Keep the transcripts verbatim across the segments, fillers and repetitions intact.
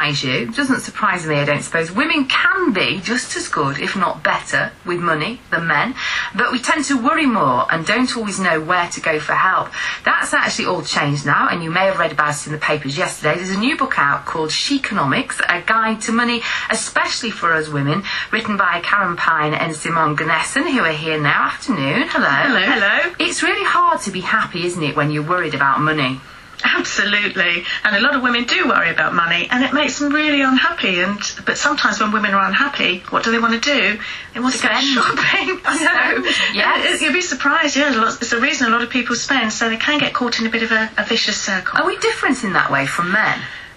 surprise you, doesn't surprise me, I don't suppose. Women can be just as good, if not better, with money than men, but we tend to worry more and don't always know where to go for help. That's actually all changed now, and you may have read about it in the papers yesterday. There's a new book out called Sheconomics, A Guide to Money, especially for us women, written by Karen Pine and Simone Gnessen, who are here now. Afternoon. Hello. Hello. Hello. It's really hard to be happy, isn't it, when you're worried about money? Absolutely, and a lot of women do worry about money, and it makes them really unhappy. And but sometimes when women are unhappy, what do they want to do? They want to go shopping. I know. Yes. You'd be surprised. Yeah, it's the reason a lot of people spend, so they can get caught in a bit of a, a vicious circle. Are we different in that way from men?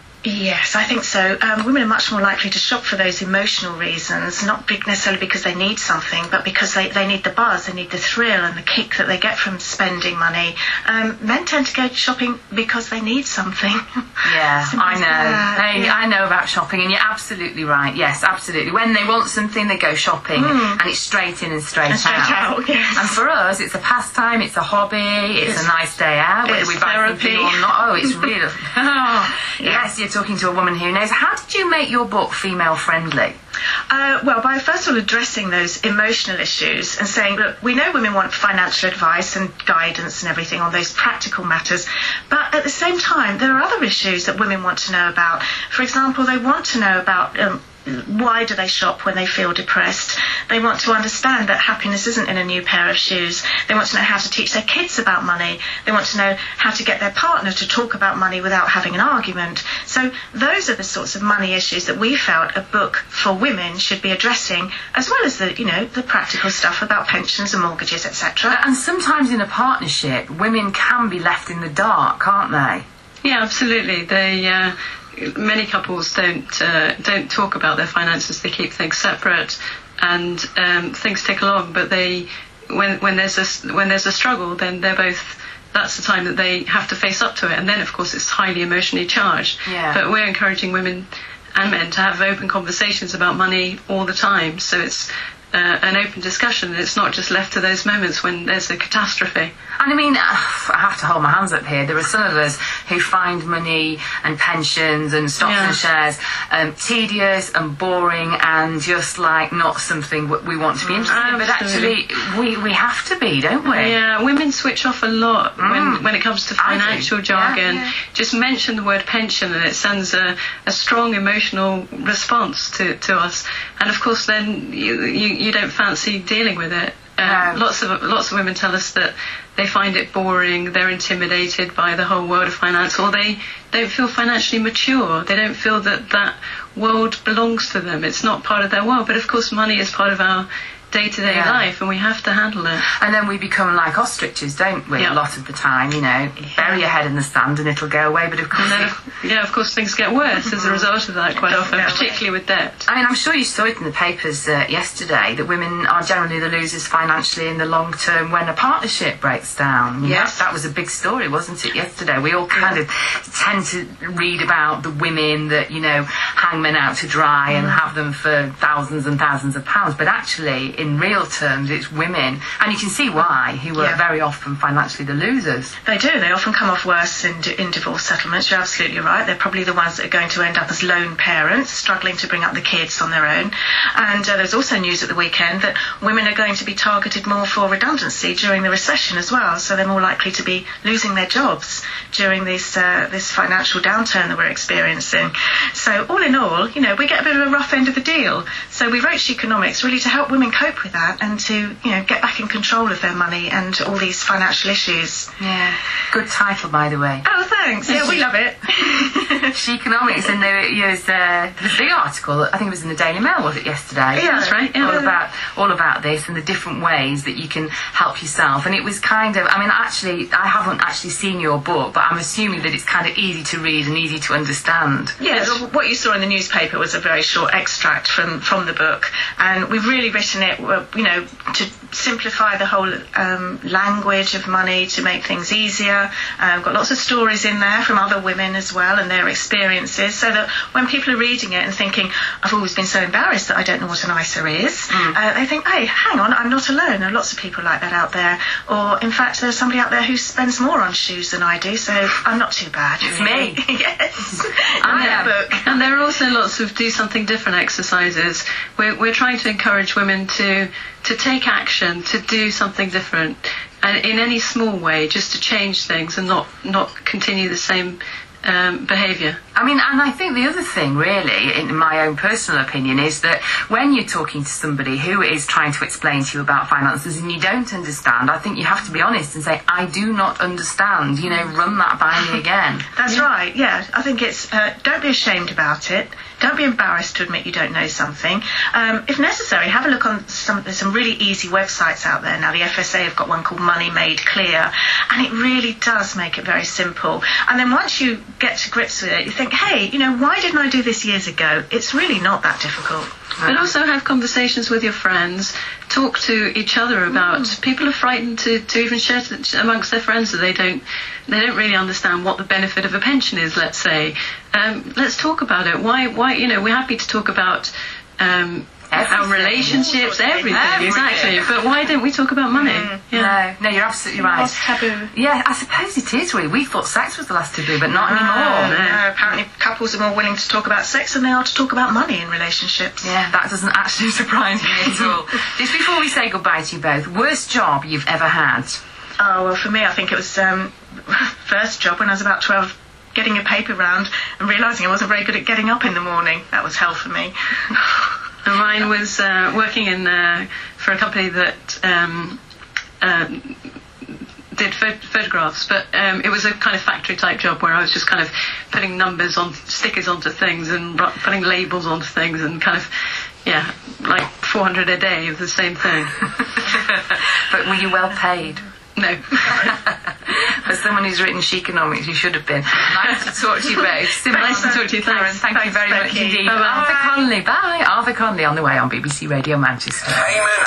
Yes, I think so. Um, women are much more likely to shop for those emotional reasons, not big necessarily because they need something, but because they, they need the buzz, they need the thrill and the kick that they get from spending money. Um, men tend to go shopping because they need something. Yeah, I know. They, yeah. I know about shopping, and you're absolutely right. Yes, absolutely. When they want something, they go shopping, mm. and it's straight in and straight, and straight out. out yes. And for us, it's a pastime, it's a hobby, it's, it's a nice day out, whether we buy something or not. Oh, it's really... oh, yeah. Yes, you're talking to a woman who knows. How did you make your book female friendly? Uh, well, by first of all addressing those emotional issues and saying, look, we know women want financial advice and guidance and everything on those practical matters, but at the same time, there are other issues that women want to know about. For example, they want to know about um, why do they shop when they feel depressed. They want to understand that happiness isn't in a new pair of shoes. They want to know how to teach their kids about money. They want to know how to get their partner to talk about money without having an argument. So those are the sorts of money issues that we felt a book for women should be addressing, as well as the, you know, the practical stuff about pensions and mortgages, et cetera. And sometimes in a partnership, women can be left in the dark, can't they? Yeah, absolutely. They... Uh, Many couples don't uh, don't talk about their finances. They keep things separate, and um, things tick along. But they, when when there's a when there's a struggle, then they're both. That's the time that they have to face up to it. And then, of course, it's highly emotionally charged. Yeah. But we're encouraging women and men to have open conversations about money all the time. So it's uh, an open discussion. It's not just left to those moments when there's a catastrophe. And I mean, I have to hold my hands up here. There are some of us who find money and pensions and stocks yeah. and shares um, tedious and boring and just like not something we want to be interested in. But actually, we, we have to be, don't we? Yeah, women switch off a lot mm. when when it comes to financial jargon. Yeah, yeah. Just mention the word pension and it sends a, a strong emotional response to, to us. And of course, then you, you, you don't fancy dealing with it. Um, no. Lots of lots of women tell us that they find it boring, they're intimidated by the whole world of finance, or they don't feel financially mature. They don't feel that that world belongs to them. It's not part of their world. But of course, money is part of our day-to-day yeah. life, and we have to handle it. And then we become like ostriches, don't we? Yeah. A lot of the time, you know, bury your head in the sand and it'll go away. But of course, then, yeah, of course, things get worse as a result of that quite often, particularly with debt. I mean, I'm sure you saw it in the papers uh, yesterday that women are generally the losers financially in the long term when a partnership breaks down. Yes, that was a big story, wasn't it? Yesterday, we all kind yeah. of tend to read about the women that you know hang men out to dry mm. and have them for thousands and thousands of pounds, but actually, in real terms, it's women, and you can see why, who are yeah. very often financially the losers. They do. They often come off worse in, in divorce settlements. You're absolutely right. They're probably the ones that are going to end up as lone parents, struggling to bring up the kids on their own. And uh, there's also news at the weekend that women are going to be targeted more for redundancy during the recession as well, so they're more likely to be losing their jobs during this uh, this financial downturn that we're experiencing. So all in all, you know, we get a bit of a rough end of the deal. So we wrote Sheconomics really to help women cope with that and to, you know, get back in control of their money and all these financial issues. Yeah. Good title, by the way. Oh, thanks. Yeah, we love it. Sheconomics, and there was uh, the big article, I think it was in the Daily Mail, was it, yesterday? Yeah, that's right. Yeah. All about, all about this and the different ways that you can help yourself. And it was kind of, I mean, actually, I haven't actually seen your book, but I'm assuming that it's kind of easy to read and easy to understand. Yeah, what you saw in the newspaper was a very short extract from, from the book. And we've really written it, you know, to simplify the whole um, language of money, to make things easier. Uh, we've got lots of stories in there from other women as well and their experiences, so that when people are reading it and thinking, I've always been so embarrassed that I don't know what an I S A is, mm. uh, they think, hey, hang on, I'm not alone. There are lots of people like that out there. Or, in fact, there's somebody out there who spends more on shoes than I do, so I'm not too bad. It's me. Yes. And, that book. And there are also lots of do something different exercises. We're, we're trying to encourage women to to take action, to do something different, and in any small way, just to change things and not not continue the same um, behaviour. I mean, and I think the other thing, really, in my own personal opinion, is that when you're talking to somebody who is trying to explain to you about finances and you don't understand, I think you have to be honest and say, I do not understand, you know, run that by me again. That's yeah. right, yeah. I think it's, uh, don't be ashamed about it. Don't be embarrassed to admit you don't know something. Um, if necessary, have a look on some, there's some really easy websites out there now. The F S A have got one called Money Made Clear, and it really does make it very simple. And then once you get to grips with it, you think, hey, you know, why didn't I do this years ago? It's really not that difficult. But also have conversations with your friends, talk to each other about. Mm. People are frightened to, to even share to, amongst their friends that they don't they don't really understand what the benefit of a pension is. Let's say, um, let's talk about it. Why why you know we're happy to talk about um, our relationships, everything, everything, exactly. But why don't we talk about money? Mm. Yeah. No, no, you're absolutely right. Lost taboo. Yeah, I suppose it is really. We thought sex was the last taboo, but not anymore. No, no, apparently couples are more willing to talk about sex than they are to talk about money in relationships. Yeah, that doesn't actually surprise me at all. Just before we say goodbye to you both, worst job you've ever had? Oh, well, for me, I think it was um, first job when I was about twelve, getting a paper round and realising I wasn't very good at getting up in the morning. That was hell for me. And mine was uh, working in uh, for a company that um, uh, did pho- photographs, but um, it was a kind of factory type job where I was just kind of putting numbers on stickers onto things and r- putting labels onto things and kind of, yeah, like four hundred a day of the same thing. But were you well paid? No. For someone who's written Sheconomics, you should have been. Nice to talk to you both. Simon, nice to talk to you. Karen, Thanks. thank Thanks, you very Becky. much indeed. Bye-bye. Arthur Conley, bye. Arthur Conley on the way on B B C Radio Manchester. Amen.